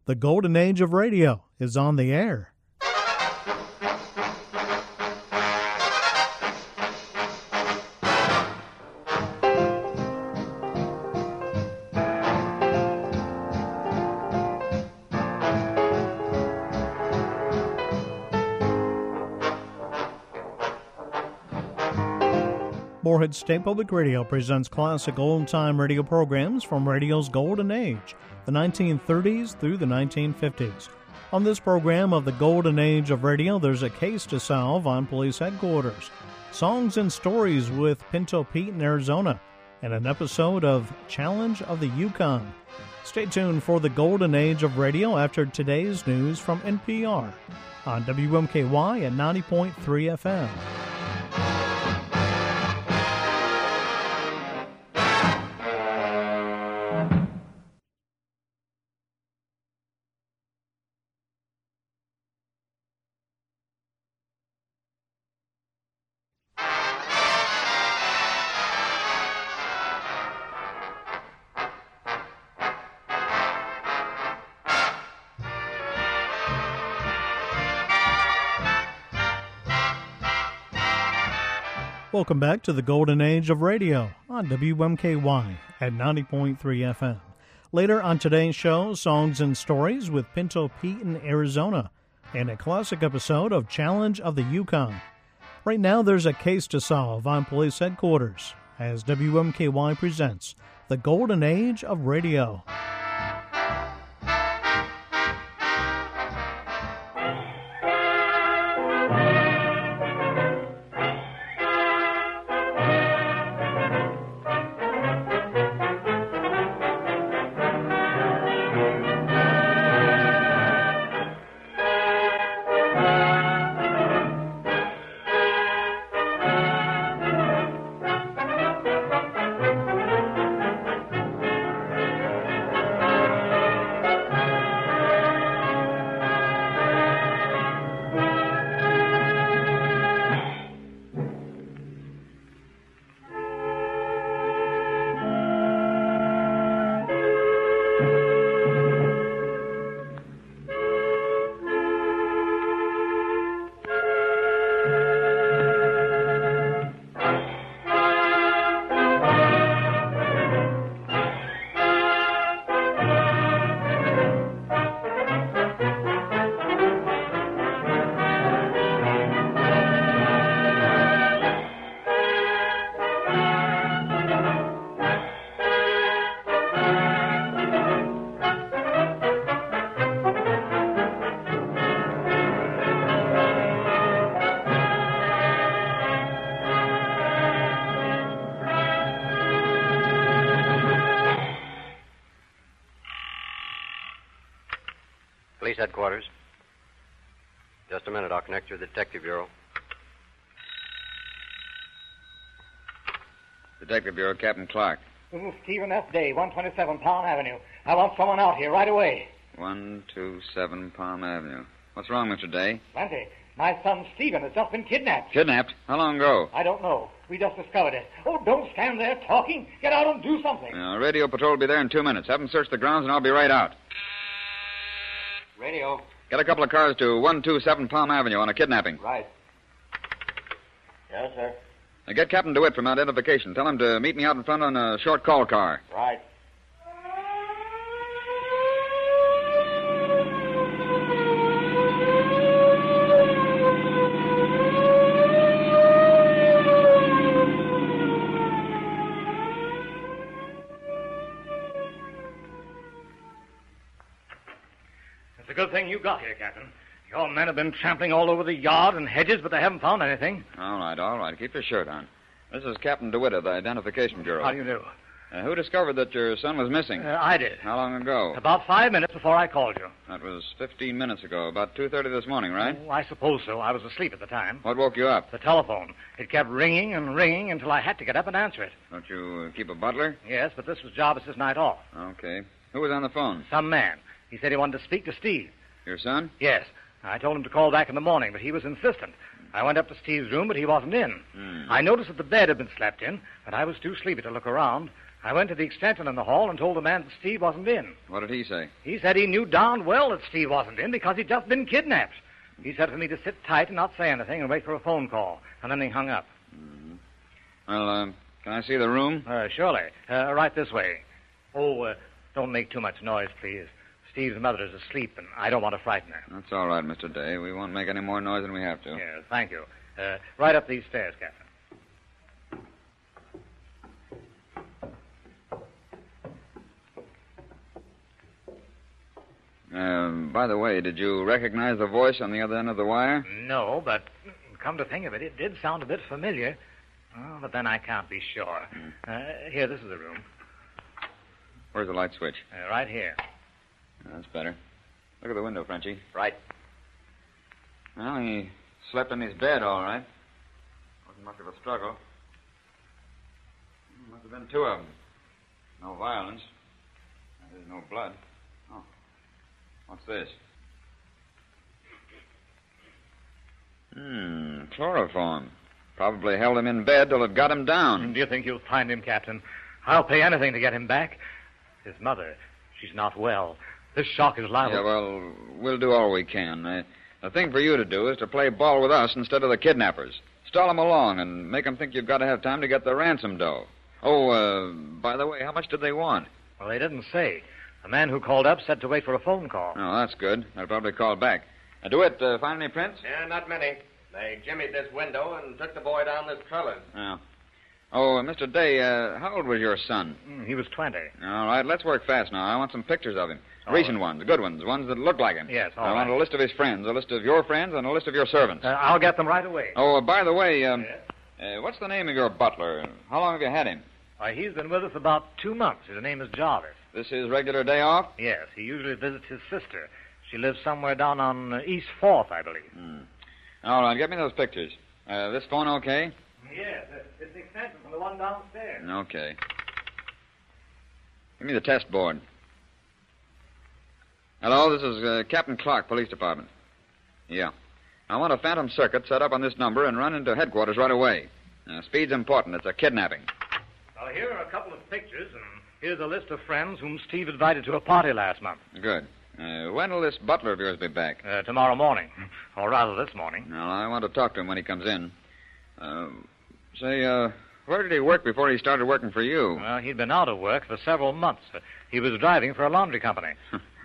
The golden age of radio is on the air. Morehead State Public Radio presents classic old-time radio programs from radio's golden age, the 1930s through the 1950s. On this program of the golden age of radio, there's a case to solve on police headquarters, songs and stories with Pinto Pete in Arizona, and an episode of Challenge of the Yukon. Stay tuned for the golden age of radio after today's news from NPR on WMKY at 90.3 FM. Welcome back to the golden age of radio on WMKY at 90.3 FM. Later on today's show, songs and stories with Pinto Pete in Arizona and a classic episode of Challenge of the Yukon. Right now, there's a case to solve on police headquarters as WMKY presents the golden age of radio. Police headquarters. Just a minute, I'll connect you to the Detective Bureau. Detective Bureau, Captain Clark. This is Stephen F. Day, 127 Palm Avenue. I want someone out here right away. 127 Palm Avenue. What's wrong, Mr. Day? Plenty. My son Stephen has just been kidnapped. Kidnapped? How long ago? I don't know. We just discovered it. Oh, don't stand there talking. Get out and do something. Radio patrol will be there in 2 minutes. Have them search the grounds and I'll be right out. Radio. Get a couple of cars to 127 Palm Avenue on a kidnapping. Right. Yes, sir. Now get Captain DeWitt from identification. Tell him to meet me out in front on a short call car. Right. It's a good thing you got here, Captain. Your men have been trampling all over the yard and hedges, but they haven't found anything. All right. Keep your shirt on. This is Captain DeWitt of the Identification Bureau. How do you do? Who discovered that your son was missing? I did. How long ago? About 5 minutes before I called you. That was 15 minutes ago, about 2:30 this morning, right? Oh, I suppose so. I was asleep at the time. What woke you up? The telephone. It kept ringing and ringing until I had to get up and answer it. Don't you keep a butler? Yes, but this was Jarvis's night off. Okay. Who was on the phone? Some man. He said he wanted to speak to Steve. Your son? Yes. I told him to call back in the morning, but he was insistent. I went up to Steve's room, but he wasn't in. I noticed that the bed had been slept in, but I was too sleepy to look around. I went to the extension in the hall and told the man that Steve wasn't in. What did he say? He said he knew darn well that Steve wasn't in because he'd just been kidnapped. He said for me to sit tight and not say anything and wait for a phone call. And then he hung up. Mm-hmm. Well, can I see the room? Surely. Right this way. Oh, don't make too much noise, please. Steve's mother is asleep, and I don't want to frighten her. That's all right, Mr. Day. We won't make any more noise than we have to. Yes, thank you. Right up these stairs, Captain. By the way, did you recognize the voice on the other end of the wire? No, but come to think of it, it did sound a bit familiar. Oh, but then I can't be sure. Here, this is the room. Where's the light switch? Right here. That's better. Look at the window, Frenchie. Right. Well, he slept in his bed, all right. Wasn't much of a struggle. Must have been two of them. No violence. There's no blood. Oh. What's this? Chloroform. Probably held him in bed till it got him down. Do you think you'll find him, Captain? I'll pay anything to get him back. His mother, she's not well. This shock is liable. Yeah, well, we'll do all we can. The thing for you to do is to play ball with us instead of the kidnappers. Stall them along and make them think you've got to have time to get the ransom dough. Oh, by the way, how much did they want? Well, they didn't say. The man who called up said to wait for a phone call. Oh, that's good. They'll probably call back. DeWitt, find any prints? Yeah, not many. They jimmied this window and took the boy down this trellis. Yeah. Oh, Mr. Day, how old was your son? He was 20. All right, let's work fast now. I want some pictures of him. All Recent right. ones, good ones that look like him. Yes, all I want right. a list of his friends, a list of your friends, and a list of your servants. I'll get them right away. Oh, by the way, what's the name of your butler? How long have you had him? Why, he's been with us about 2 months. His name is Jarvis. This his regular day off? Yes, he usually visits his sister. She lives somewhere down on East 4th, I believe. All right, get me those pictures. This phone okay? Yes, it's the extension from the one downstairs. Okay. Give me the test board. Hello, this is Captain Clark, Police Department. Yeah. I want a phantom circuit set up on this number and run into headquarters right away. Speed's important. It's a kidnapping. Well, here are a couple of pictures, and here's a list of friends whom Steve invited to a party last month. Good. When will this butler of yours be back? Tomorrow morning. Or rather, this morning. Well, I want to talk to him when he comes in. Where did he work before he started working for you? Well, he'd been out of work for several months. He was driving for a laundry company.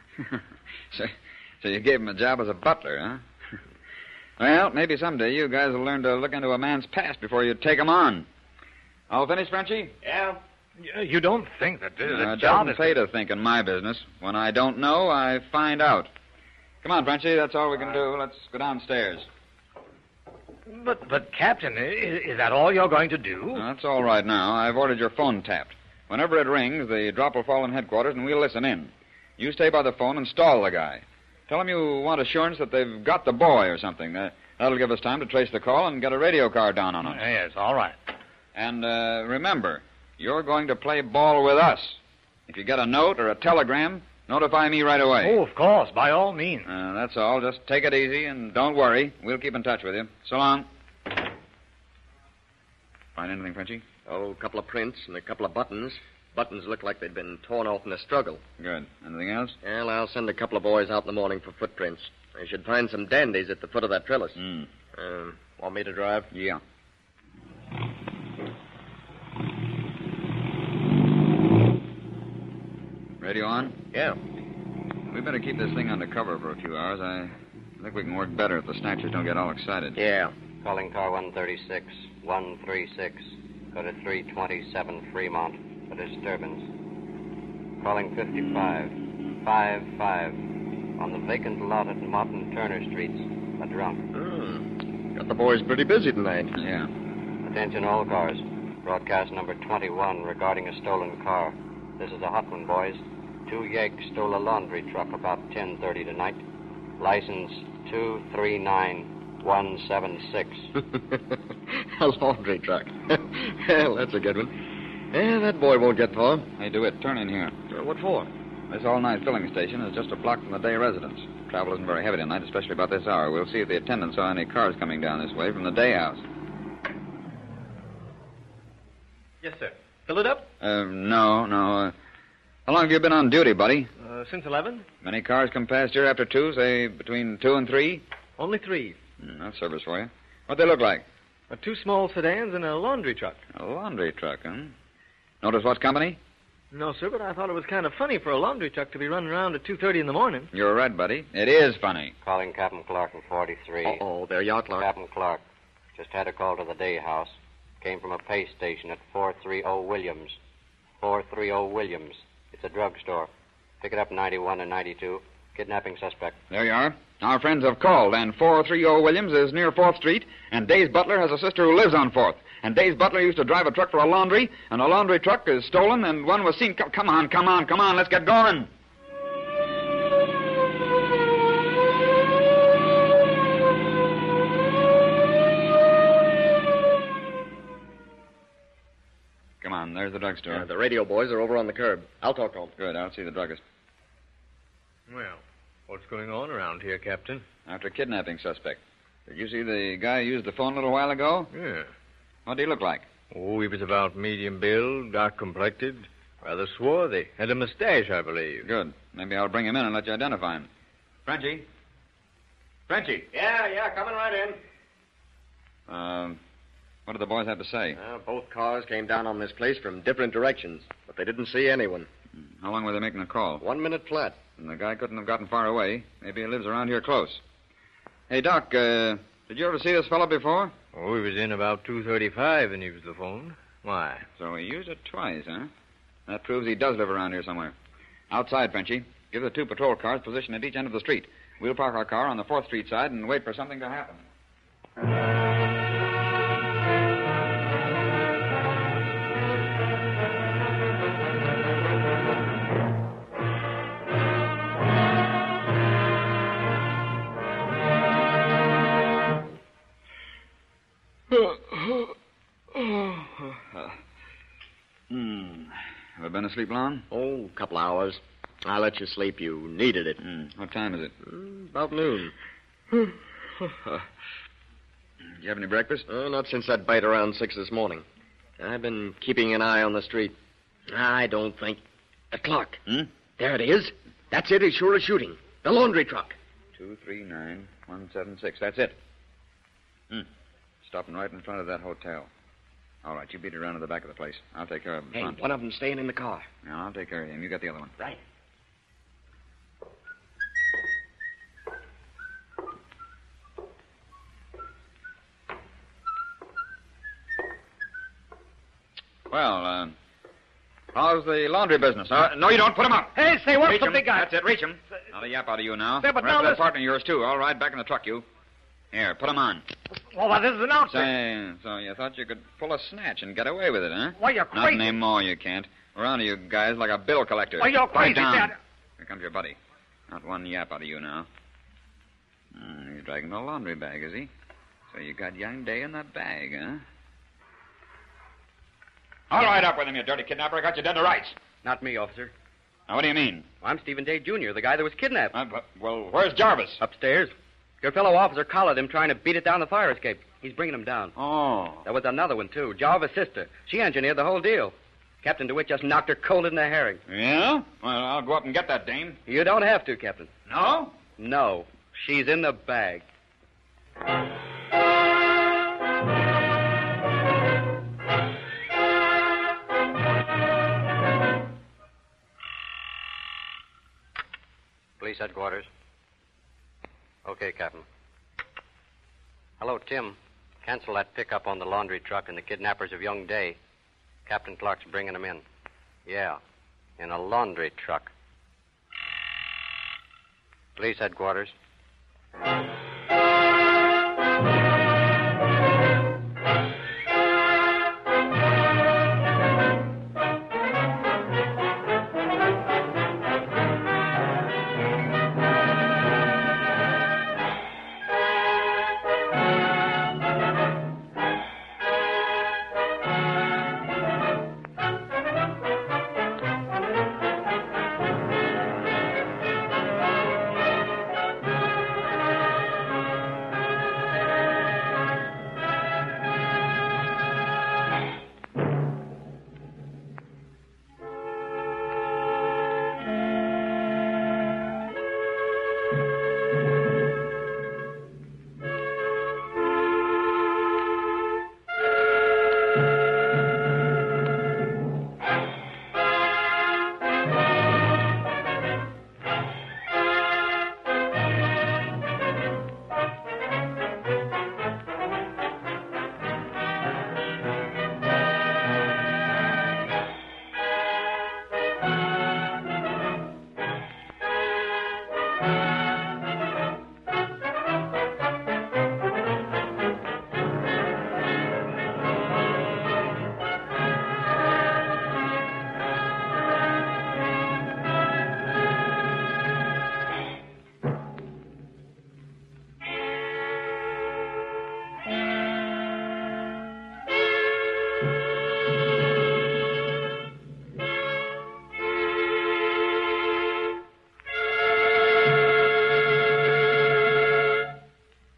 So you gave him a job as a butler, huh? Well, maybe someday you guys will learn to look into a man's past before you take him on. All finished, Frenchie? Yeah. You don't think that the It job doesn't is... pay to think in my business. When I don't know, I find out. Come on, Frenchie, that's all we can do. Let's go downstairs. But Captain, is that all you're going to do? That's all right now. I've ordered your phone tapped. Whenever it rings, the drop will fall in headquarters, and we'll listen in. You stay by the phone and stall the guy. Tell him you want assurance that they've got the boy or something. That'll give us time to trace the call and get a radio car down on him. Yes, all right. And remember, you're going to play ball with us. If you get a note or a telegram, notify me right away. Oh, of course, by all means. That's all. Just take it easy and don't worry. We'll keep in touch with you. So long. Find anything, Frenchie? Oh, a couple of prints and a couple of buttons. Buttons look like they'd been torn off in a struggle. Good. Anything else? Well, I'll send a couple of boys out in the morning for footprints. They should find some dandies at the foot of that trellis. Want me to drive? Yeah. Radio on? Yeah. We better keep this thing under cover for a few hours. I think we can work better if the snatchers don't get all excited. Yeah. Calling car 136, 136. Go to 327 Fremont for disturbance. Calling 55, 55. On the vacant lot at Martin Turner Streets. A drunk. Got the boys pretty busy tonight. Yeah. Attention all cars. Broadcast number 21 regarding a stolen car. This is a hot one, boys. 2 Yanks stole a laundry truck about 10:30 tonight. License 239176. A laundry truck. Well, that's a good one. Yeah, that boy won't get far. Hey, DeWitt, turn in here. What for? This all-night filling station is just a block from the day residence. Travel isn't very heavy tonight, especially about this hour. We'll see if the attendant saw any cars coming down this way from the day house. Yes, sir. Fill it up? No. How long have you been on duty, buddy? Since 11. Many cars come past here after 2, say between 2 and 3? Only 3. That's service for you. What'd they look like? 2 small sedans and a laundry truck. A laundry truck, huh? Notice what company? No, sir, but I thought it was kind of funny for a laundry truck to be running around at 2:30 in the morning. You're right, buddy. It is funny. Calling Captain Clark in 43. Uh-oh, there you are, Clark. Captain Clark. Just had a call to the day house. Came from a pay station at 430 Williams. 430 Williams. It's a drugstore. Pick it up 91 and 92. Kidnapping suspect. There you are. Our friends have called, and 430 Williams is near 4th Street, and Days Butler has a sister who lives on 4th. And Days Butler used to drive a truck for a laundry, and a laundry truck is stolen, and one was seen... Come on, let's get going. Come on, there's the drugstore. The radio boys are over on the curb. I'll talk to them. Good, I'll see the druggist. Well, what's going on around here, Captain? After a kidnapping suspect. Did you see the guy who used the phone a little while ago? Yeah. What did he look like? Oh, he was about medium build, dark complected, rather swarthy. Had a mustache, I believe. Good. Maybe I'll bring him in and let you identify him. Frenchie? Yeah, coming right in. What did the boys have to say? Both cars came down on this place from different directions, but they didn't see anyone. How long were they making the call? 1 minute flat. And the guy couldn't have gotten far away. Maybe he lives around here close. Hey, Doc, did you ever see this fellow before? Oh, he was in about 2:35 and he used the phone. Why? So he used it twice, huh? That proves he does live around here somewhere. Outside, Frenchie. Give the 2 patrol cars position at each end of the street. We'll park our car on the 4th Street side and wait for something to happen. Ever been asleep long? Oh, a couple hours. I'll let you sleep. You needed it. What time is it? About noon. Did you have any breakfast? Not since that bite around 6 this morning. I've been keeping an eye on the street. I don't think... The clock. There it is. That's it, as sure as shooting. The laundry truck. 239176. That's it. Stopping right in front of that hotel. All right, you beat it around to the back of the place. I'll take care of him. Hey, one of them's staying in the car. Yeah, I'll take care of him. You got the other one. Right. Well, how's the laundry business? No, you don't. Put him up. Hey, say, what's Reach the him. big guy? That's it. Reach him. Not a yap out of you now. Say, but Rest now of that listen. partner of yours, too. All right, back in the truck, you. Here, put him on. Well, this is an outfit. Say, so you thought you could pull a snatch and get away with it, huh? Why, you're Not crazy. anymore, you can't. We're on to you guys like a bill collector. Why, you're Quiet crazy, down. Dad. Here comes your buddy. Not one yap out of you now. He's dragging a laundry bag, is he? So you got young Day in that bag, huh? All right, up with him, you dirty kidnapper. I got you dead to rights. Not me, officer. Now, what do you mean? I'm Stephen Day, Jr., the guy that was kidnapped. Well, where's Jarvis? Upstairs. Your fellow officer collared him trying to beat it down the fire escape. He's bringing him down. Oh. There was another one, too. Jarvis' sister. She engineered the whole deal. Captain DeWitt just knocked her cold in the herring. Yeah? Well, I'll go up and get that dame. You don't have to, Captain. No? No. She's in the bag. Police headquarters. Okay, Captain. Hello, Tim. Cancel that pickup on the laundry truck and the kidnappers of Young Day. Captain Clark's bringing them in. Yeah, in a laundry truck. Police headquarters.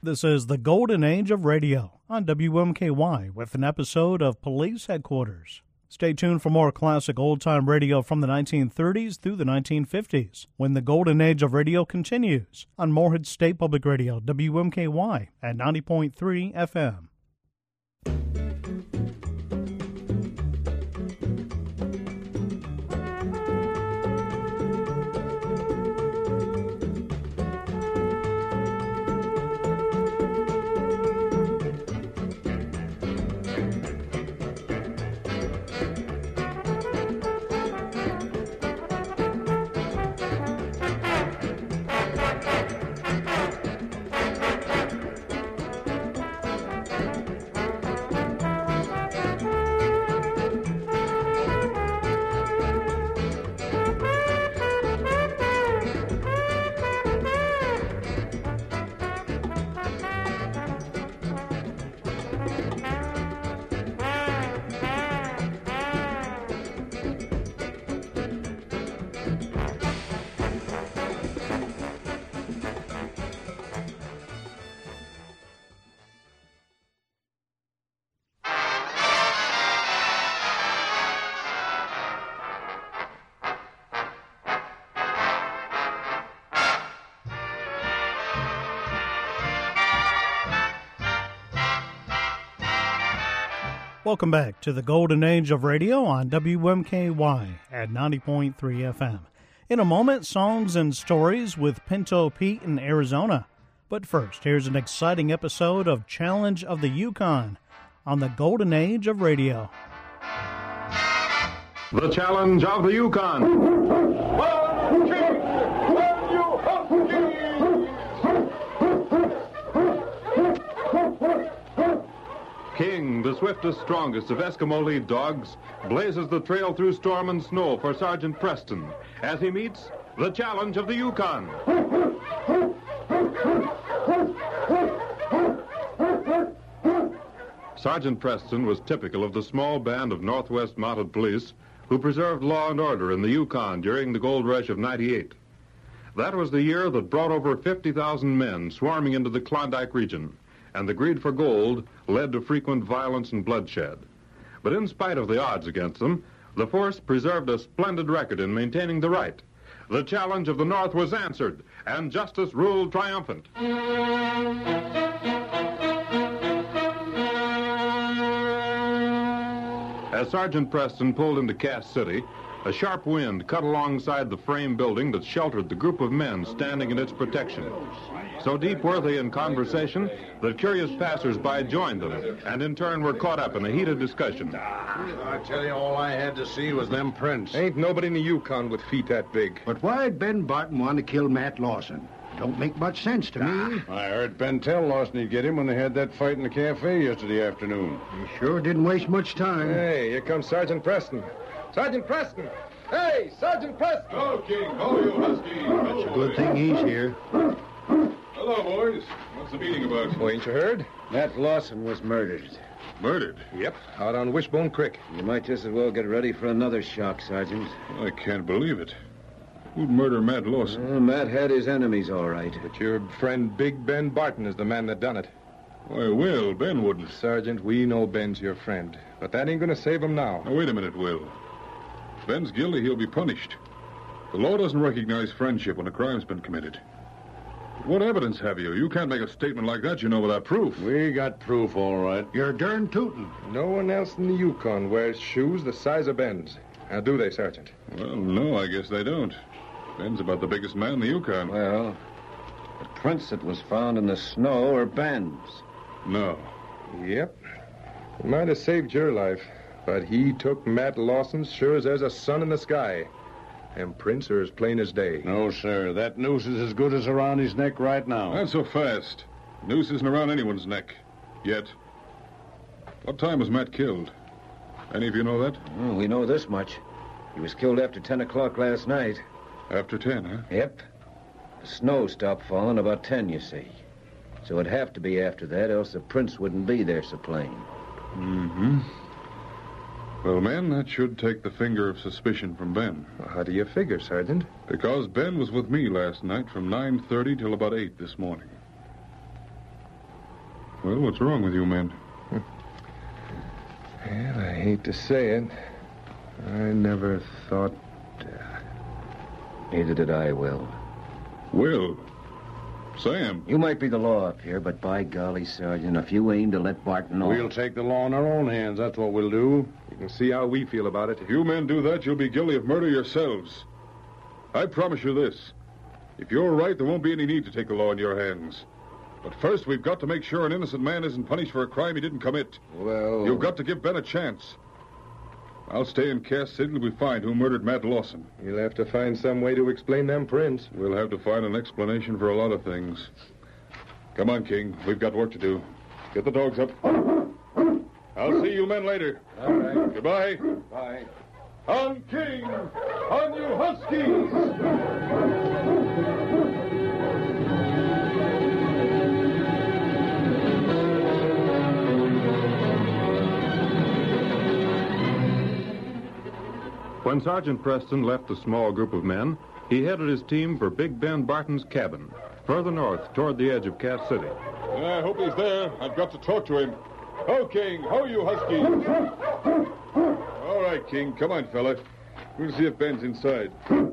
This is the Golden Age of Radio on WMKY with an episode of Police Headquarters. Stay tuned for more classic old-time radio from the 1930s through the 1950s, when the Golden Age of Radio continues on Morehead State Public Radio, WMKY at 90.3 FM. Welcome back to the Golden Age of Radio on WMKY at 90.3 FM. In a moment, songs and stories with Pinto Pete in Arizona. But first, here's an exciting episode of Challenge of the Yukon on the Golden Age of Radio. The Challenge of the Yukon. King, the swiftest, strongest of Eskimo lead dogs, blazes the trail through storm and snow for Sergeant Preston as he meets the Challenge of the Yukon. Sergeant Preston was typical of the small band of Northwest Mounted Police who preserved law and order in the Yukon during the gold rush of '98. That was the year that brought over 50,000 men swarming into the Klondike region, and the greed for gold led to frequent violence and bloodshed. But in spite of the odds against them, the force preserved a splendid record in maintaining the right. The challenge of the North was answered, and justice ruled triumphant. As Sergeant Preston pulled into Cass City, a sharp wind cut alongside the frame building that sheltered the group of men standing in its protection. So deep were they in conversation that curious passers-by joined them, and in turn were caught up in a heated discussion. I tell you, all I had to see was them prints. Ain't nobody in the Yukon with feet that big. But why'd Ben Barton want to kill Matt Lawson? Don't make much sense to me. I heard Ben tell Lawson he'd get him when they had that fight in the cafe yesterday afternoon. He sure didn't waste much time. Hey, here comes Sergeant Preston. Sergeant Preston! Hey, Sergeant Preston! Oh, King, oh, you husky. It's a good thing he's here. Hello, boys. What's the meeting about? Oh, ain't you heard? Matt Lawson was murdered. Murdered? Yep, out on Wishbone Creek. You might just as well get ready for another shock, Sergeant. I can't believe it. Who'd murder Matt Lawson? Matt had his enemies, all right. But your friend Big Ben Barton is the man that done it. Why, Will, Ben wouldn't. Sergeant, we know Ben's your friend. But that ain't gonna save him now. Now, wait a minute, Will. If Ben's guilty, he'll be punished. The law doesn't recognize friendship when a crime's been committed. But what evidence have you? You can't make a statement like that, you know, without proof. We got proof, all right. You're darn tootin'. No one else in the Yukon wears shoes the size of Ben's. Now, do they, Sergeant? Well, no, I guess they don't. Ben's about the biggest man in the Yukon. Well, the prints that was found in the snow are Ben's. No. Yep. It might have saved your life, but he took Matt Lawson's sure as there's a sun in the sky. Them prints are as plain as day. No, sir. That noose is as good as around his neck right now. Not so fast. Noose isn't around anyone's neck. Yet. What time was Matt killed? Any of you know that? Well, we know this much. He was killed after 10 o'clock last night. After 10, huh? Yep. The snow stopped falling about 10, you see. So it'd have to be after that, else the prints wouldn't be there so plain. Mm-hmm. Well, men, that should take the finger of suspicion from Ben. Well, how do you figure, Sergeant? Because Ben was with me last night from 9:30 till about 8 this morning. Well, what's wrong with you men? Well, I hate to say it. I never thought... Neither did I, Will. Will? Sam? You might be the law up here, but by golly, Sergeant, if you aim to let Barton off... We'll take the law in our own hands. That's what we'll do. You can see how we feel about it. If you men do that, you'll be guilty of murder yourselves. I promise you this. If you're right, there won't be any need to take the law in your hands. But first, we've got to make sure an innocent man isn't punished for a crime he didn't commit. Well... You've got to give Ben a chance. I'll stay in Cass City till we find who murdered Matt Lawson. You'll have to find some way to explain them prints. We'll have to find an explanation for a lot of things. Come on, King. We've got work to do. Get the dogs up. I'll see you men later. All right. Goodbye. Bye. On, King! On, you Huskies! When Sergeant Preston left the small group of men, he headed his team for Big Ben Barton's cabin, further north toward the edge of Cass City. I hope he's there. I've got to talk to him. Ho, King. Ho, you Huskies. All right, King. Come on, fella. We'll see if Ben's inside.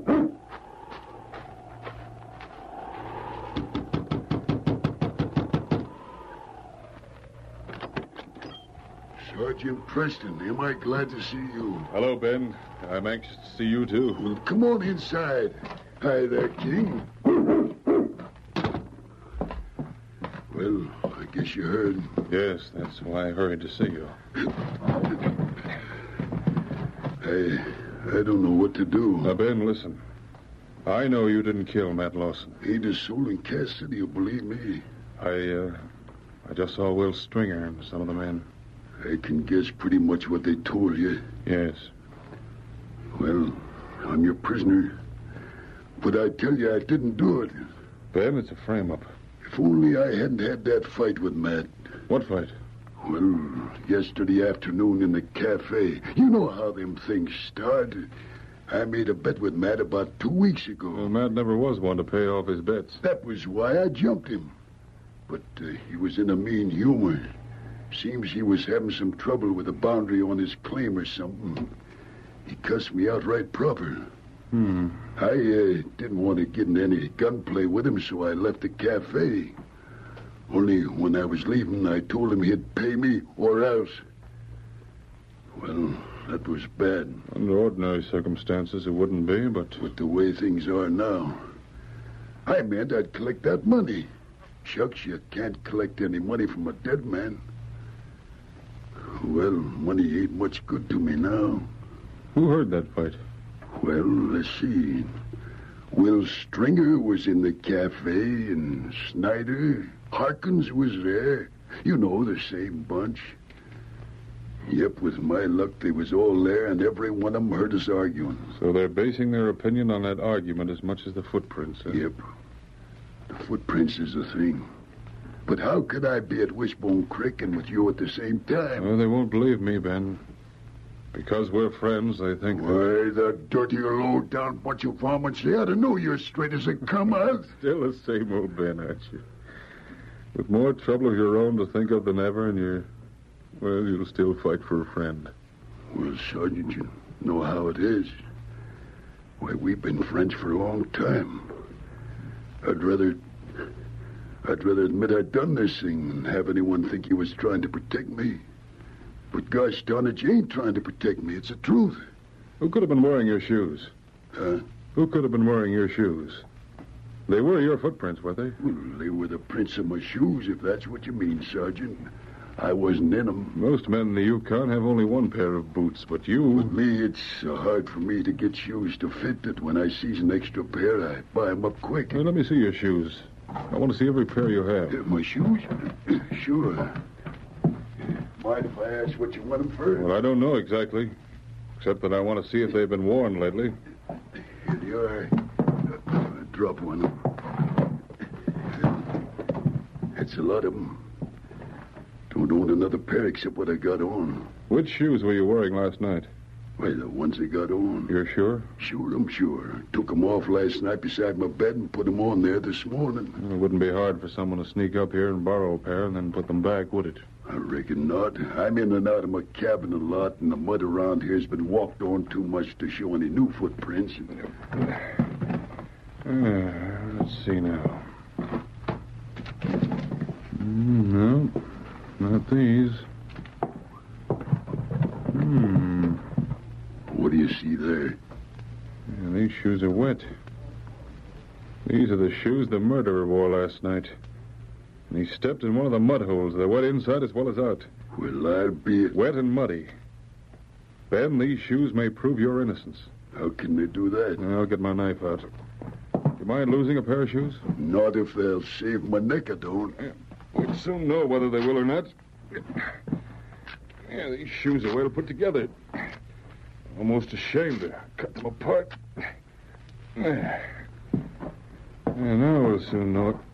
Sergeant Preston, am I glad to see you? Hello, Ben. I'm anxious to see you, too. Well, come on inside. Hi there, King. Well, I guess you heard. Yes, that's why I hurried to see you. I don't know what to do. Now, Ben, listen. I know you didn't kill Matt Lawson. Ain't a soul in Cass City will believe me. I just saw Will Stringer and some of the men. I can guess pretty much what they told you. Yes. Well, I'm your prisoner. But I tell you, I didn't do it. Ben, it's a frame-up. If only I hadn't had that fight with Matt. What fight? Well, yesterday afternoon in the cafe. You know how them things start. I made a bet with Matt about 2 weeks ago. Well, Matt never was one to pay off his bets. That was why I jumped him. But he was in a mean humor. Seems he was having some trouble with the boundary on his claim or something. He cussed me out right proper. I didn't want to get in any gunplay with him, so I left the cafe. Only when I was leaving, I told him he'd pay me or else. Well, that was bad. Under ordinary circumstances, it wouldn't be, but... With the way things are now. I meant I'd collect that money. Shucks, you can't collect any money from a dead man. Well, money ain't much good to me now. Who heard that fight? Well, let's see. Will Stringer was in the cafe, and Snyder, Harkins was there. You know, the same bunch. Yep, with my luck, they was all there, and every one of them heard us arguing. So they're basing their opinion on that argument as much as the footprints, eh? Yep. The footprints is the thing. But how could I be at Wishbone Creek and with you at the same time? Well, they won't believe me, Ben. Because we're friends, they think Why, the dirty, low-down bunch of varmints, they ought to know you're straight as a come out. Still the same old Ben, aren't you? With more trouble of your own to think of than ever, and you'll still fight for a friend. Well, Sergeant, you know how it is. Why, we've been friends for a long time. I'd rather admit I'd done this thing than have anyone think he was trying to protect me. But gosh darn it, you ain't trying to protect me. It's the truth. Who could have been wearing your shoes? Huh? Who could have been wearing your shoes? They were your footprints, were they? Well, they were the prints of my shoes, if that's what you mean, Sergeant. I wasn't in them. Most men in the Yukon have only one pair of boots, but you... With me, it's so hard for me to get shoes to fit that when I sees an extra pair, I buy them up quick. Well, let me see your shoes. I want to see every pair you have. My shoes? Sure. Mind if I ask what you want them for? Well, I don't know exactly. Except that I want to see if they've been worn lately. Here you are. Drop one. That's a lot of them. Don't own another pair except what I got on. Which shoes were you wearing last night? Why, the ones they got on. You're sure? Sure, I'm sure. Took 'em off last night beside my bed and put 'em on there this morning. Well, it wouldn't be hard for someone to sneak up here and borrow a pair and then put them back, would it? I reckon not. I'm in and out of my cabin a lot, and the mud around here's been walked on too much to show any new footprints. Let's see now. No, not these. What do you see there? Yeah, these shoes are wet. These are the shoes the murderer wore last night. And he stepped in one of the mud holes. They're wet inside as well as out. Well, I'll be... Wet and muddy. Ben, these shoes may prove your innocence. How can they do that? I'll get my knife out. You mind losing a pair of shoes? Not if they'll save my neck, I don't. We'll soon know whether they will or not. Yeah, these shoes are well put together. Almost ashamed to cut them apart. Yeah, now we'll soon know it.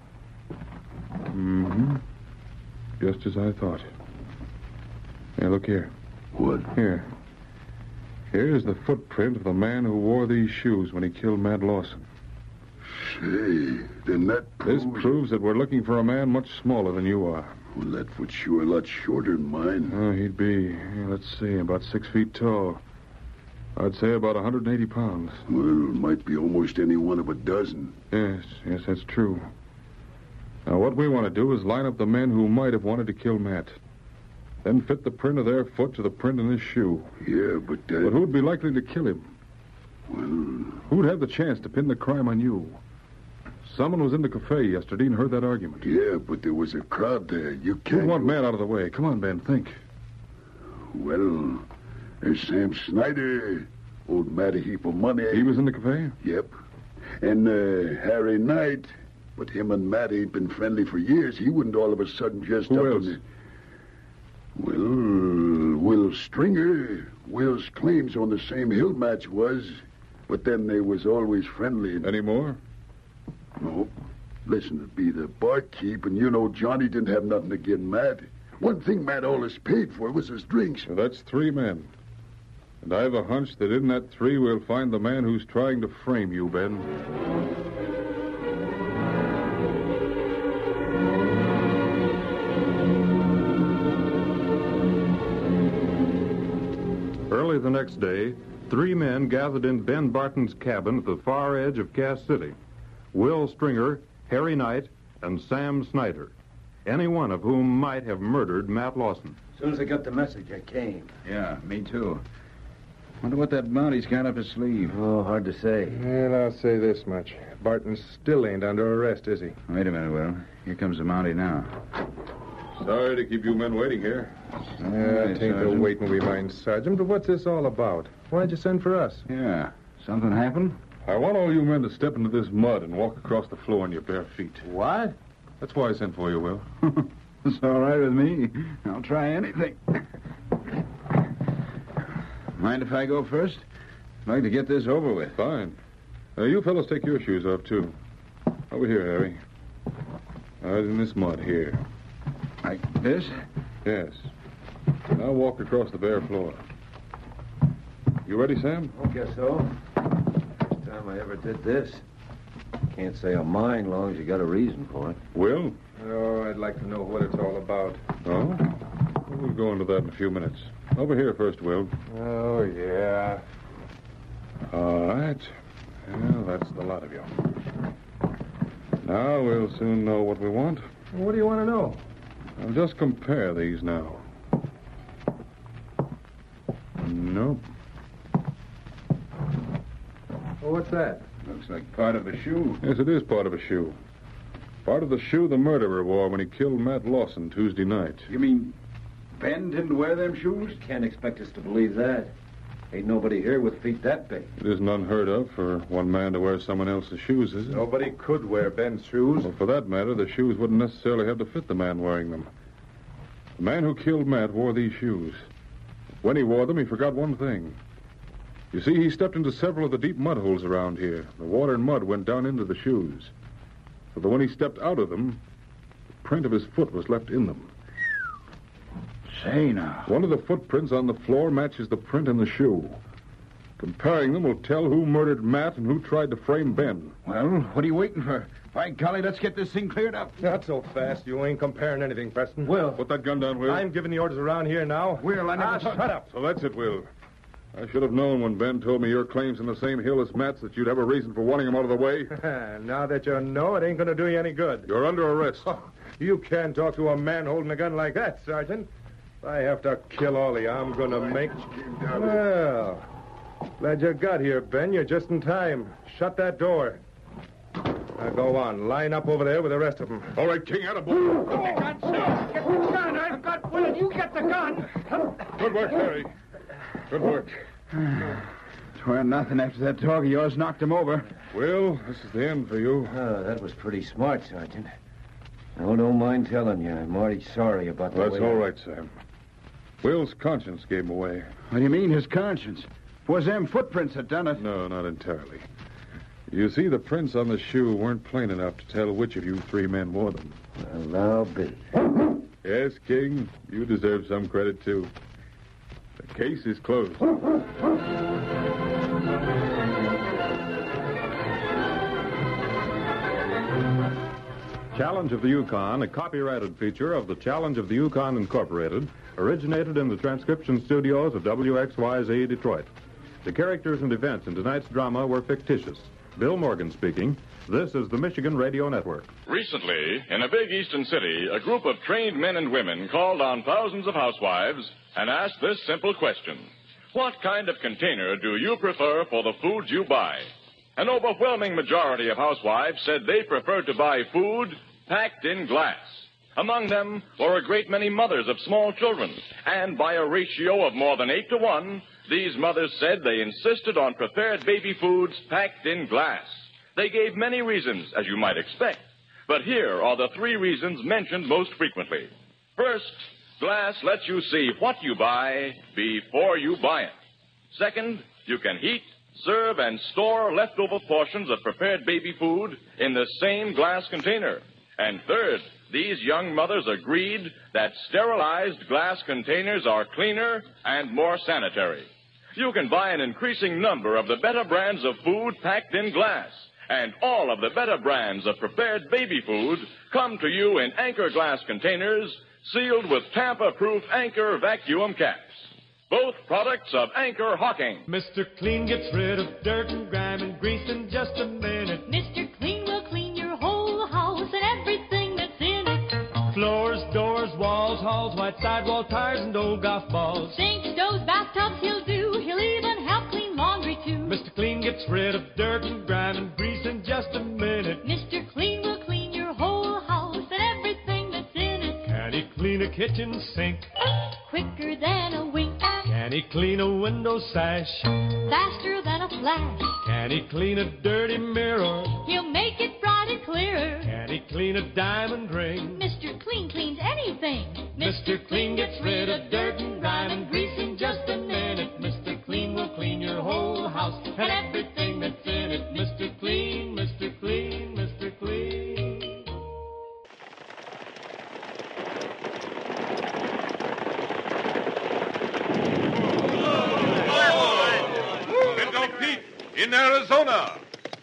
Just as I thought. Hey, look here. What? Here. Here's the footprint of the man who wore these shoes when he killed Matt Lawson. Say, then that proves... This proves that we're looking for a man much smaller than you are. Well, that foot's sure a lot shorter than mine. Oh, he'd be, let's see, about 6 feet tall. I'd say about 180 pounds. Well, it might be almost any one of a dozen. Yes, that's true. Now, what we want to do is line up the men who might have wanted to kill Matt. Then fit the print of their foot to the print in his shoe. Yeah, but... But who'd be likely to kill him? Well... Who'd have the chance to pin the crime on you? Someone was in the cafe yesterday and heard that argument. Yeah, but there was a crowd there. You can't... We want Matt out of the way. Come on, Ben, think. Well, there's Sam Snyder. Owed Matt a heap of money. He was in the cafe? Yep. And Harry Knight. But him and Matt ain't been friendly for years. He wouldn't all of a sudden just... Who else? Well, Will Stringer. Will's claims on the same hill match was... But then they was always friendly. Any more? No. Listen, it'd be the barkeep, and you know Johnny didn't have nothing against Matt. One thing Matt always paid for was his drinks. Well, that's 3 men. And I have a hunch that in that 3 we'll find the man who's trying to frame you, Ben. Early the next day, 3 men gathered in Ben Barton's cabin at the far edge of Cass City. Will Stringer, Harry Knight, and Sam Snyder. Any one of whom might have murdered Matt Lawson. As soon as I got the message, I came. Yeah, me too. Wonder what that bounty's got up his sleeve. Oh, hard to say. Well, I'll say this much. Barton still ain't under arrest, is he? Wait a minute, Will. Here comes the Mountie now. Sorry to keep you men waiting here. Yeah, I think the waiting we mind, Sergeant. But what's this all about? Why'd you send for us? Yeah. Something happened? I want all you men to step into this mud and walk across the floor on your bare feet. What? That's why I sent for you, Will. It's all right with me. I'll try anything. Mind if I go first? I'd like to get this over with. Fine. You fellas take your shoes off, too. Over here, Harry. Right in this mud here. Like this? Yes. Now walk across the bare floor. You ready, Sam? I guess so. First time I ever did this. Can't say I'm mine, long as you got a reason for it. Will? Oh, I'd like to know what it's all about. Oh? We'll go into that in a few minutes. Over here first, Will. Oh, yeah. All right. Well, that's the lot of you. Now we'll soon know what we want. What do you want to know? I'll just compare these now. Nope. Well, what's that? Looks like part of a shoe. Yes, it is part of a shoe. Part of the shoe the murderer wore when he killed Matt Lawson Tuesday night. You mean Ben didn't wear them shoes? Can't expect us to believe that. Ain't nobody here with feet that big. It isn't unheard of for one man to wear someone else's shoes, is it? Nobody could wear Ben's shoes. Well, for that matter, the shoes wouldn't necessarily have to fit the man wearing them. The man who killed Matt wore these shoes. When he wore them, he forgot one thing. You see, he stepped into several of the deep mud holes around here. The water and mud went down into the shoes. So that when he stepped out of them, the print of his foot was left in them. Say now. One of the footprints on the floor matches the print in the shoe. Comparing them will tell who murdered Matt and who tried to frame Ben. Well, what are you waiting for? By golly, let's get this thing cleared up. Not so fast. You ain't comparing anything, Preston. Will. Put that gun down, Will. I'm giving the orders around here now. Will, I never... Shut up. So that's it, Will. I should have known when Ben told me your claim's in the same hill as Matt's that you'd have a reason for wanting him out of the way. Now that you know, it ain't going to do you any good. You're under arrest. You can't talk to a man holding a gun like that, Sergeant. If I have to kill all of you, I'm going to make... Well, glad you got here, Ben. You're just in time. Shut that door. Now go on. Line up over there with the rest of them. All right, King, attaboy. Get the gun. I've got Will. You get the gun. Good work, Harry. Good work. Well, nothing after that talk of yours knocked him over. Will, this is the end for you. Oh, that was pretty smart, Sergeant. No, don't mind telling you. I'm already sorry about the way... That's all right, Sam. Will's conscience gave him away. What do you mean, his conscience? Was them footprints that done it? No, not entirely. You see, the prints on the shoe weren't plain enough to tell which of you three men wore them. Well, now, Bill. Yes, King, you deserve some credit, too. The case is closed. Challenge of the Yukon, a copyrighted feature of the Challenge of the Yukon Incorporated, originated in the transcription studios of WXYZ Detroit. The characters and events in tonight's drama were fictitious. Bill Morgan speaking. This is the Michigan Radio Network. Recently, in a big eastern city, a group of trained men and women called on thousands of housewives and asked this simple question. What kind of container do you prefer for the food you buy? An overwhelming majority of housewives said they preferred to buy food packed in glass. Among them were a great many mothers of small children, and by a ratio of more than 8 to 1, these mothers said they insisted on prepared baby foods packed in glass. They gave many reasons, as you might expect, but here are the 3 reasons mentioned most frequently. First, glass lets you see what you buy before you buy it. Second, you can heat, serve, and store leftover portions of prepared baby food in the same glass container. And third, these young mothers agreed that sterilized glass containers are cleaner and more sanitary. You can buy an increasing number of the better brands of food packed in glass, and all of the better brands of prepared baby food come to you in Anchor glass containers sealed with tamper-proof Anchor vacuum caps. Both products of Anchor Hawking. Mr. Clean gets rid of dirt and grime and grease in just a minute. Mr. Clean will clean your whole house and everything that's in it. Floors, doors, walls, halls, white sidewall tires, and old golf balls. Sinks, stoves, bathtubs he'll do. He'll even help clean laundry, too. Mr. Clean gets rid of dirt and grime and grease in just a minute. Mr. Clean will clean your whole house and everything that's in it. Can he clean a kitchen sink? Quicker than a wink. Can he clean a window sash? Faster than a flash. Can he clean a dirty mirror? He'll make it bright and clearer. Can he clean a diamond ring? Mr. Clean cleans anything. Mr. Clean gets rid of dirt and grime and grease in just a minute. Mr. Clean will clean your whole house and everything that's in it. Mr. Clean, Mr. Clean, Mr. Clean. Pinto Pete in Arizona.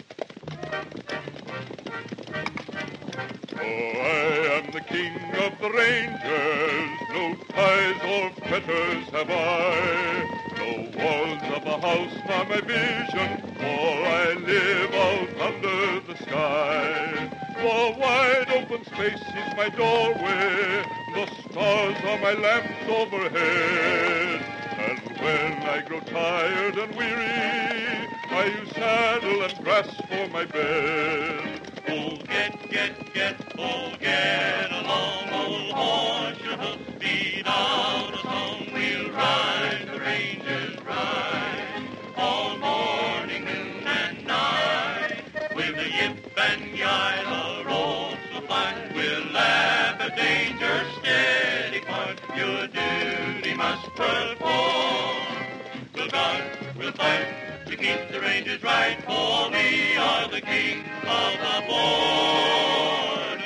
Oh, I am the king of the ranges. No ties or fetters have I. No walls of a house are my vision, for I live out under the sky. The wide open space is my doorway. The stars are my lamps overhead. And when I grow tired and weary, I use saddle and grass for my bed. Oh, get along, old horse, your hoofs beat out a song. We'll ride the ranges right, all morning, noon, and night. With the yip and yi, the road so fine, we'll laugh at danger, steady quiet. Your duty must perform. We'll guard, we'll fight, to keep the ranges right, for we are the king of the border.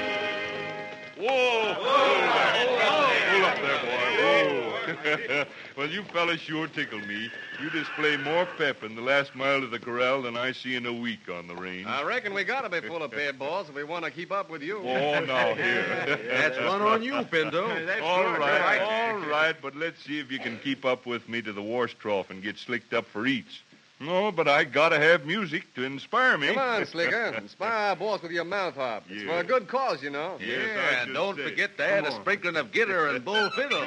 Whoa! Hold up there, boy. Whoa. Well, you fellas sure tickle me. You display more pep in the last mile of the corral than I see in a week on the range. I reckon we got to be full of pep, boss, if we want to keep up with you. Oh, now, here. That's one on you, Pinto. All right, but let's see if you can keep up with me to the wash trough and get slicked up for eats. No, but I gotta have music to inspire me. Come on, Slicker. Inspire our boss with your mouth harp. It's for a good cause, you know. Yes, and don't forget to add a sprinkling of gitter and bull fiddle.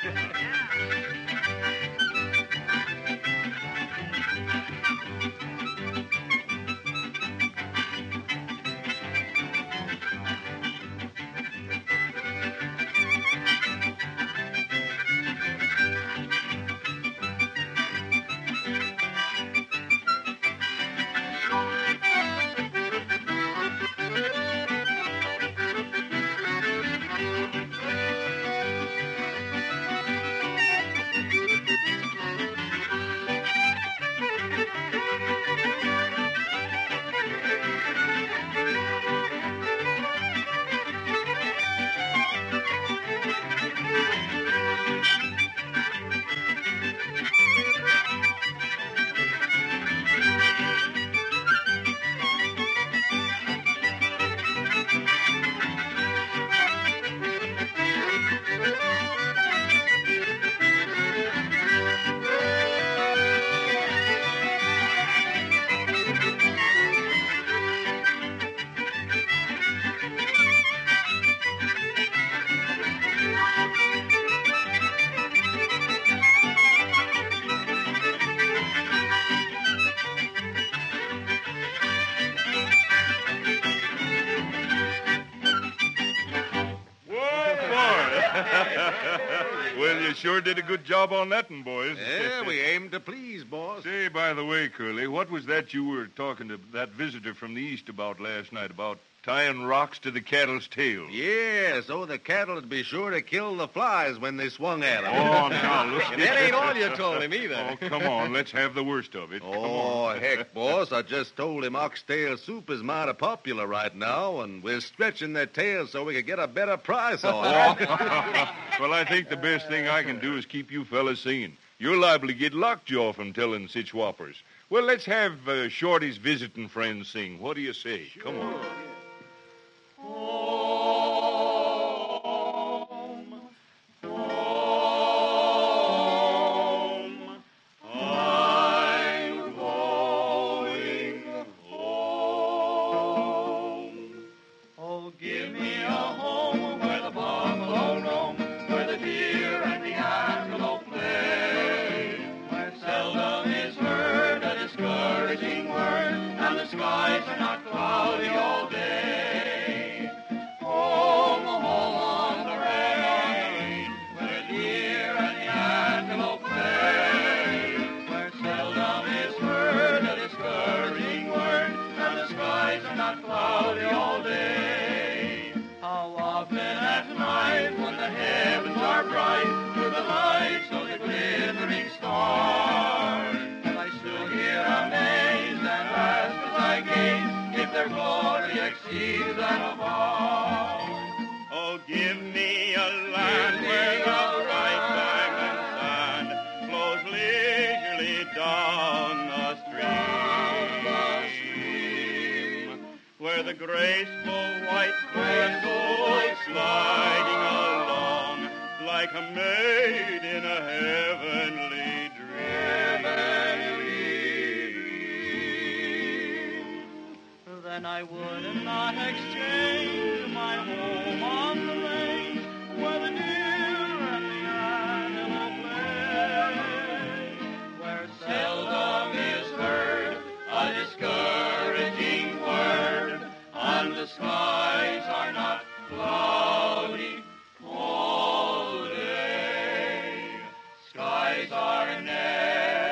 Well, you sure did a good job on that one, boys. Yeah, we aim to please, boss. Say, by the way, Curly, what was that you were talking to that visitor from the east about last night, about tying rocks to the cattle's tails? Yeah, so the cattle would be sure to kill the flies when they swung at them. Oh, now, look. And that ain't all you told him either. Oh, come on, let's have the worst of it. Oh, heck, boss, I just told him oxtail soup is mighty popular right now, and we're stretching their tails so we can get a better price on it. Well, I think the best thing I can do is keep you fellas singing. You're liable to get lockjaw from telling such whoppers. Well, let's have Shorty's visiting friends sing. What do you say? Sure. Come on. Oh, give me a land where the bright diamond sun flows leisurely down the stream, where the graceful white bird goes sliding along like a maid in a heavenly dream. Then I would not exchange my home on the range where the deer and the antelope play, where seldom is heard a discouraging word, and the skies are not cloudy all day. Skies are never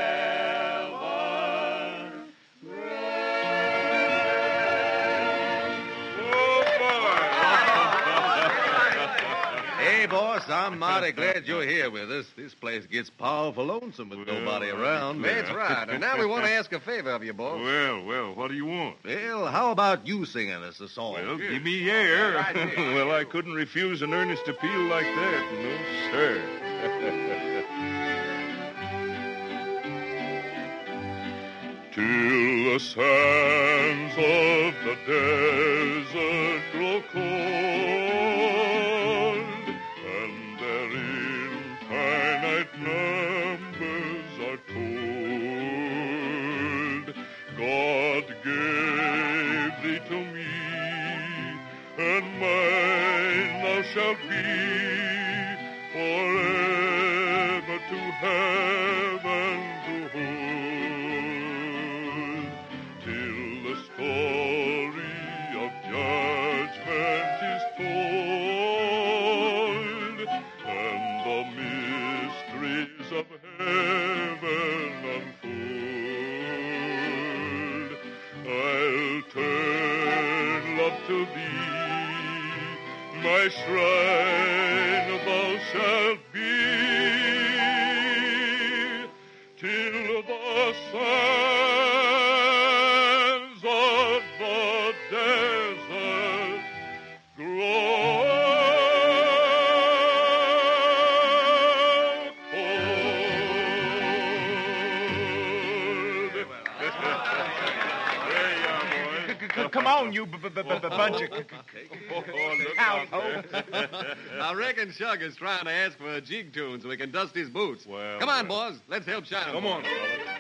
Hey, boss, I'm mighty glad you're here with us. This place gets powerful lonesome with nobody around. That's right. And now we want to ask a favor of you, boss. Well, what do you want? Well, how about you singing us a song? Well, give me air. Well, I couldn't refuse an earnest appeal like that. No, sir. till the sands of the desert grow cold, and their infinite numbers are told. God gave thee to me, and mine thou shalt be, forever to have and to hold, till the story of judgment is told, and the mysteries of heaven unfold. I'll turn love to thee, my shrine thou shalt be, till the sands of the desert grow Come on, you bunch of cowpokes. I reckon Shug is trying to ask for a jig tune so he can dust his boots. Come on, boys. Let's help Shine. Come on,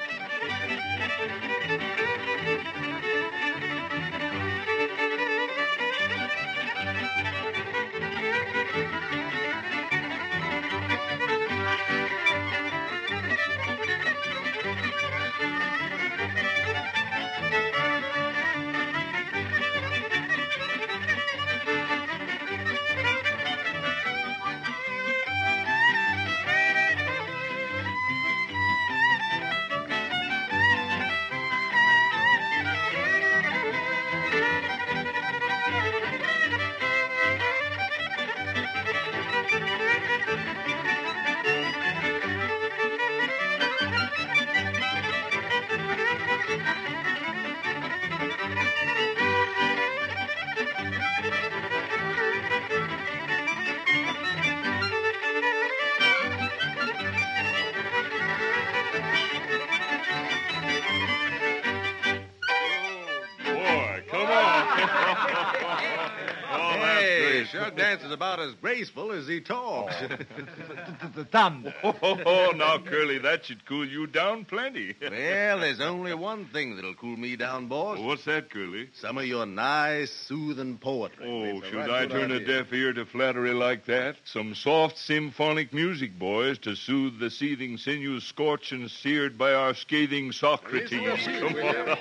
Hey, Shug dances about as graceful as he talks. The thunder. Oh, now, Curly, that should cool you down plenty. Well, there's only one thing that'll cool me down, boss. What's that, Curly? Some of your nice, soothing poetry. Oh, should I turn a deaf ear to flattery like that? Some soft symphonic music, boys, to soothe the seething sinews scorched and seared by our scathing Socrates. Come on.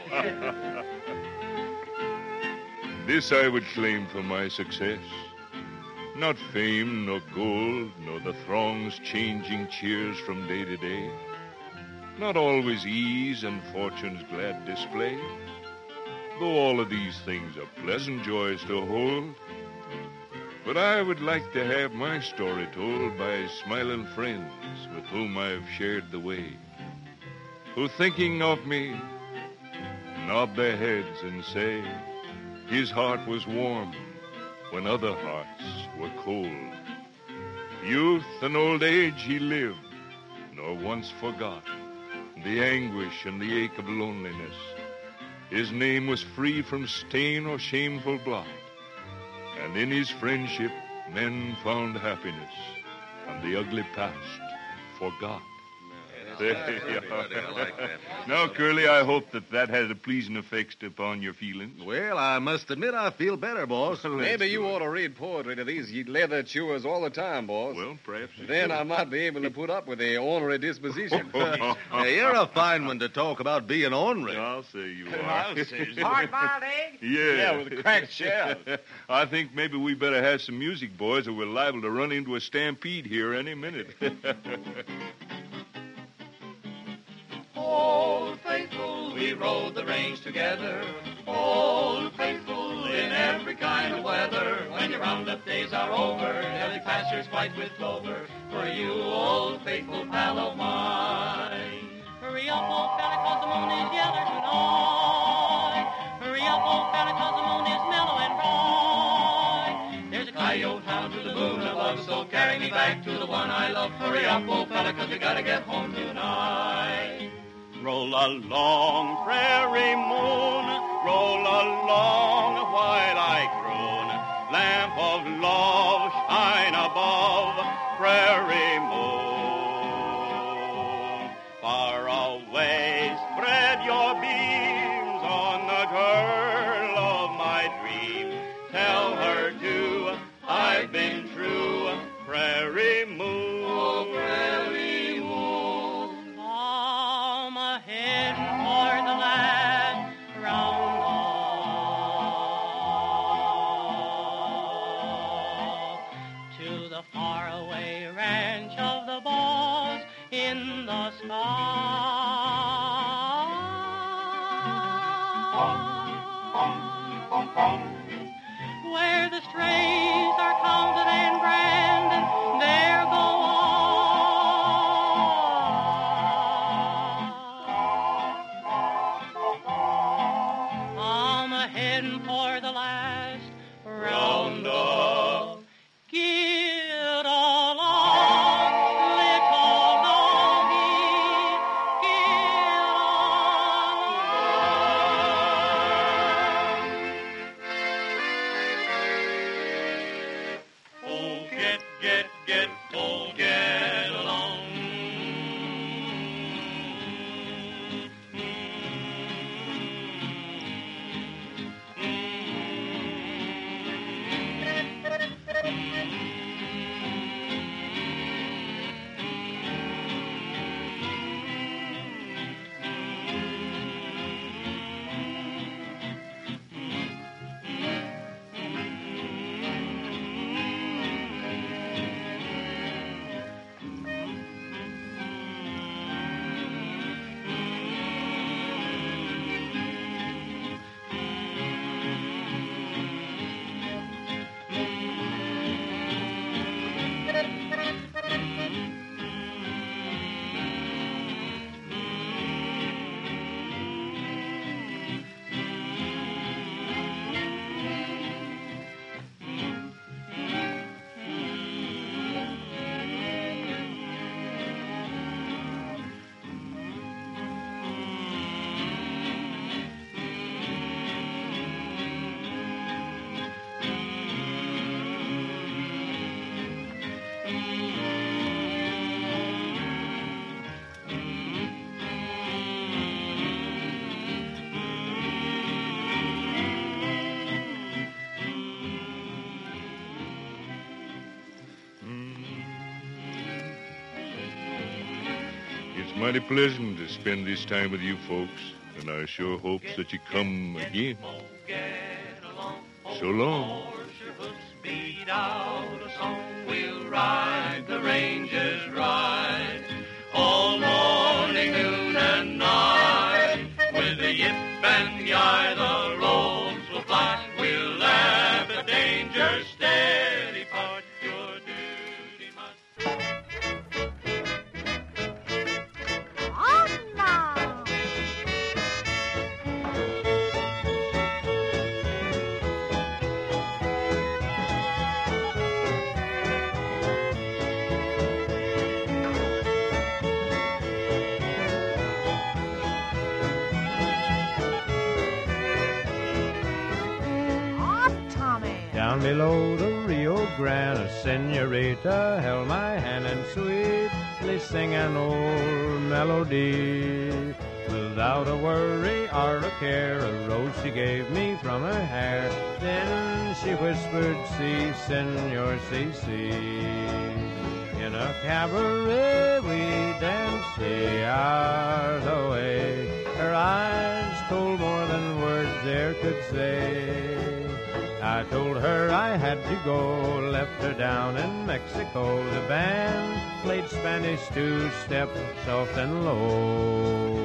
This I would claim for my success. Not fame, nor gold, nor the throng's changing cheers from day to day. Not always ease and fortune's glad display. Though all of these things are pleasant joys to hold. But I would like to have my story told by smiling friends with whom I've shared the way, who thinking of me nod their heads and say, his heart was warm when other hearts were cold. Youth and old age he lived, nor once forgot the anguish and the ache of loneliness. His name was free from stain or shameful blot, and in his friendship men found happiness, and the ugly past forgot. I like that. Now, Curly, I hope that had a pleasing effect upon your feelings. Well, I must admit I feel better, boss. Maybe you ought to read poetry to these leather chewers all the time, boss. Well, perhaps. Then I might be able to put up with the ornery disposition. Hey, you're a fine one to talk about being ornery. I'll say you are. I'll say so. Hard-boiled egg? Yeah, with a cracked shell. I think maybe we better have some music, boys, or we're liable to run into a stampede here any minute. Old faithful, we rode the range together. Old faithful, in every kind of weather. When your roundup days are over, every pasture's white with clover. For you, old faithful pal of mine. Hurry up, old fella, 'cause the moon is yellow tonight. Hurry up, old fella, 'cause the moon is mellow and bright. There's a coyote hound to the moon above, so carry me back to the one I love. Hurry up, old fella, 'cause we gotta get home tonight. Roll along, prairie moon, roll along while I croon. Lamp of love, shine above, prairie moon. Far away, spread your beams on the girl of my dreams. Tell her too, I've been true, prairie moon. Oh, prairie moon. I'm ahead for the last round off to the faraway ranch of the boss in the sky, where the strays are counted and branded. There go I'm a-heading for the last round up. Get along, little doggy, get along. Oh, get along. It's mighty pleasant to spend this time with you folks, and I sure hopes that you come again. So long. Beat out a song, we'll ride the ranges ride all morning, noon, and night. With the yip and yai, the rolls will fly. We'll have the danger steady part. Your duty must. Down below the Rio Grande, a senorita held my hand and sweetly sang an old melody. Without a worry or a care, a rose she gave me from her hair. Then she whispered, "Si, senor, si, si." In a cabaret we danced the hours away. Her eyes told more than words there could say. I told her I had to go, left her down in Mexico. The band played Spanish two-step, soft and low.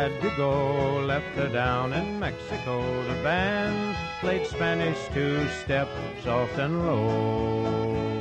had to go. Left her down in Mexico. The band played Spanish two-step, soft and low.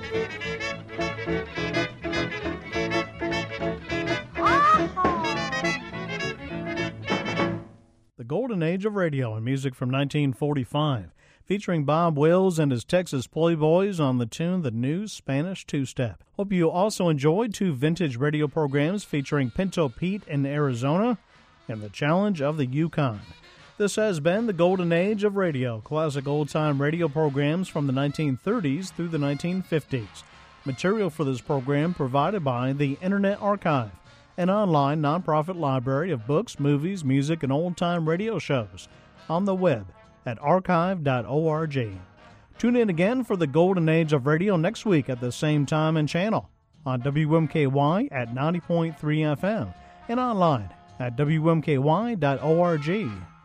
The Golden Age of Radio and music from 1945, featuring Bob Wills and his Texas Playboys on the tune The New Spanish Two-Step. Hope you also enjoyed two vintage radio programs featuring Pinto Pete in Arizona and The Challenge of the Yukon. This has been the Golden Age of Radio, classic old-time radio programs from the 1930s through the 1950s. Material for this program provided by the Internet Archive, an online nonprofit library of books, movies, music, and old-time radio shows on the web at archive.org. Tune in again for the Golden Age of Radio next week at the same time and channel on WMKY at 90.3 FM and online at WMKY.org.